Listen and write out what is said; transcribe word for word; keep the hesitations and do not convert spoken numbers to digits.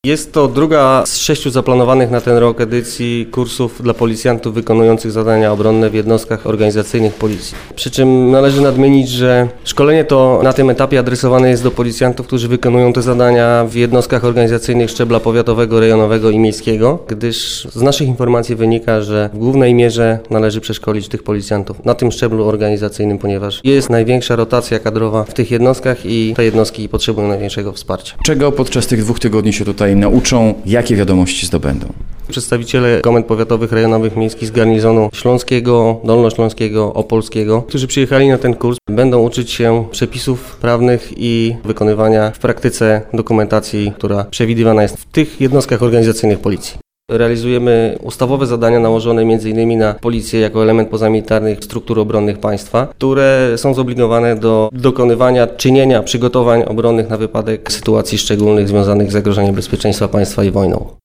Jest to druga z sześciu zaplanowanych na ten rok edycji kursów dla policjantów wykonujących zadania obronne w jednostkach organizacyjnych Policji. Przy czym należy nadmienić, że szkolenie to na tym etapie adresowane jest do policjantów, którzy wykonują te zadania w jednostkach organizacyjnych szczebla powiatowego, rejonowego i miejskiego, gdyż z naszych informacji wynika, że w głównej mierze należy przeszkolić tych policjantów na tym szczeblu organizacyjnym, ponieważ jest największa rotacja kadrowa w tych jednostkach i te jednostki potrzebują największego wsparcia. Czego podczas tych dwóch tygodni się tutaj nauczą, jakie wiadomości zdobędą? Przedstawiciele komend powiatowych, rejonowych, miejskich z garnizonu śląskiego, dolnośląskiego, opolskiego, którzy przyjechali na ten kurs, będą uczyć się przepisów prawnych i wykonywania w praktyce dokumentacji, która przewidywana jest w tych jednostkach organizacyjnych Policji. Realizujemy ustawowe zadania nałożone między innymi na Policję jako element pozamilitarnych struktur obronnych państwa, które są zobligowane do dokonywania, czynienia przygotowań obronnych na wypadek sytuacji szczególnych związanych z zagrożeniem bezpieczeństwa państwa i wojną.